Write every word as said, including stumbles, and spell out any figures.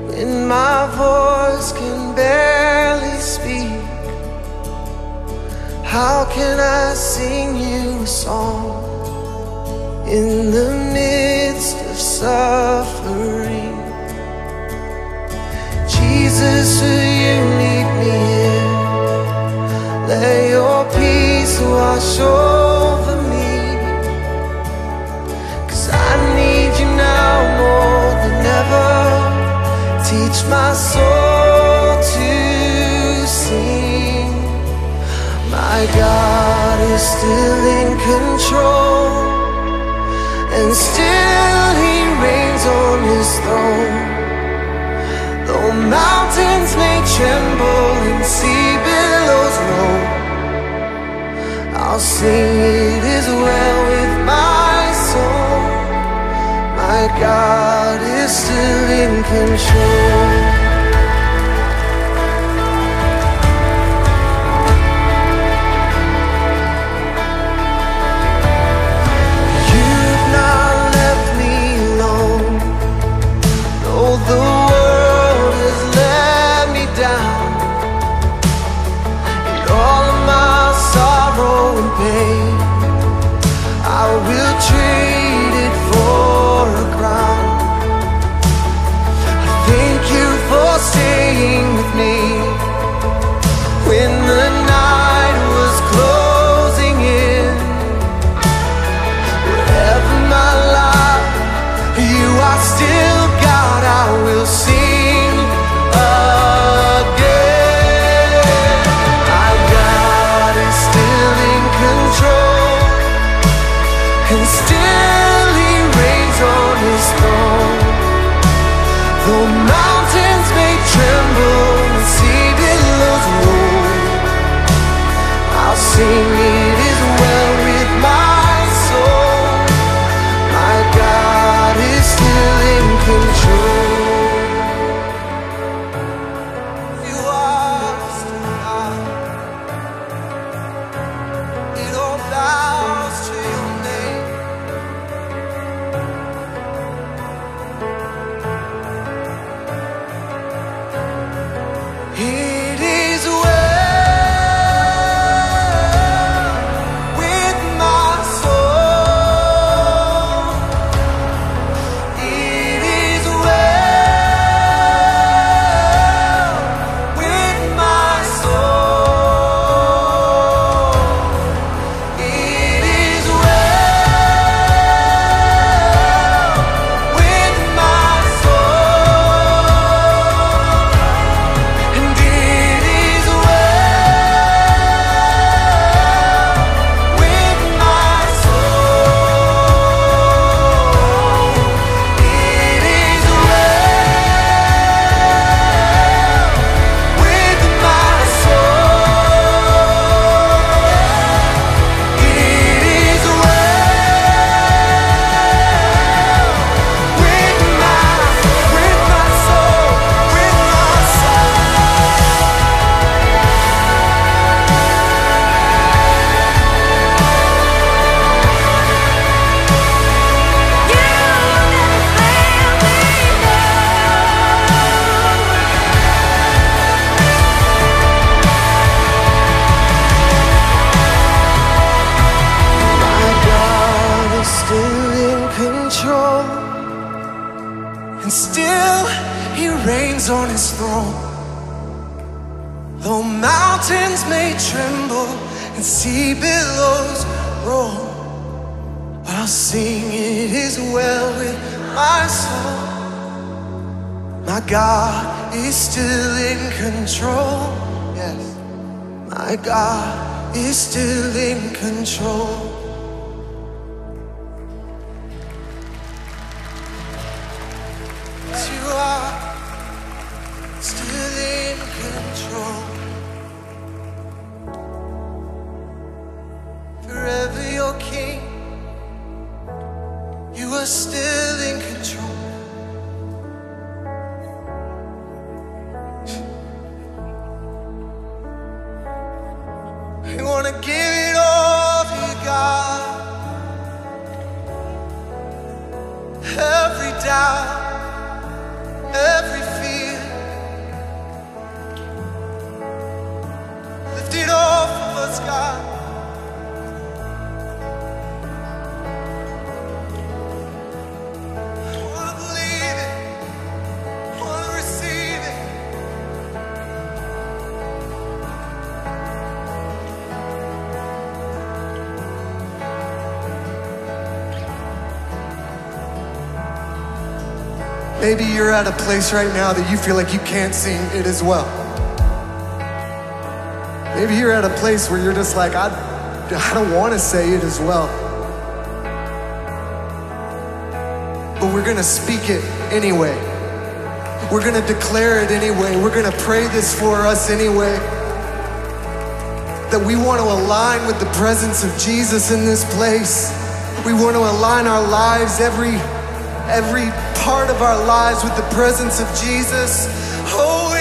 when my voice can barely speak? How can I sing you a song in the midst of suffering? Jesus, will you meet me here? Let your peace wash over me, 'cause I need you now more than ever. Teach my soul to sing. My God is still in control, and still He reigns on His throne. Though mountains may tremble and sea billows roll, I'll sing it is well with my soul. My God is still in control. You've not left me alone, though the world has let me down. And all of my sorrow and pain, I will trade it for a crown. I thank you for staying with me when the night was closing in. Wherever my life, you are still God. I will sing again. My God is still in control, and still He reigns on His throne. Though mountains may tremble and sea billows roll, I'll sing it is well with my soul. My God is still in control. You are still God. It all bows to your name. It is well with my soul. It is well with my soul. It is well with my soul. And it is well with my soul. It is well with my soul. It is well with my, with my soul, with my soul. My God is still in control, and still He reigns on His throne. Though mountains may tremble and sea billows roll, I'll sing it is well with my soul. My God is still in control. Yes, my God is still in control. Yes, you are still in control. Forever your King, you are still in control. We wanna give it all to you, God. Maybe you're at a place right now that you feel like you can't sing it as well. Maybe you're at a place where you're just like, I, I don't want to say it as well. But we're gonna speak it anyway. We're gonna declare it anyway. We're gonna pray this for us anyway. That we want to align with the presence of Jesus in this place. We want to align our lives, every, every part of our lives with the presence of Jesus. Oh,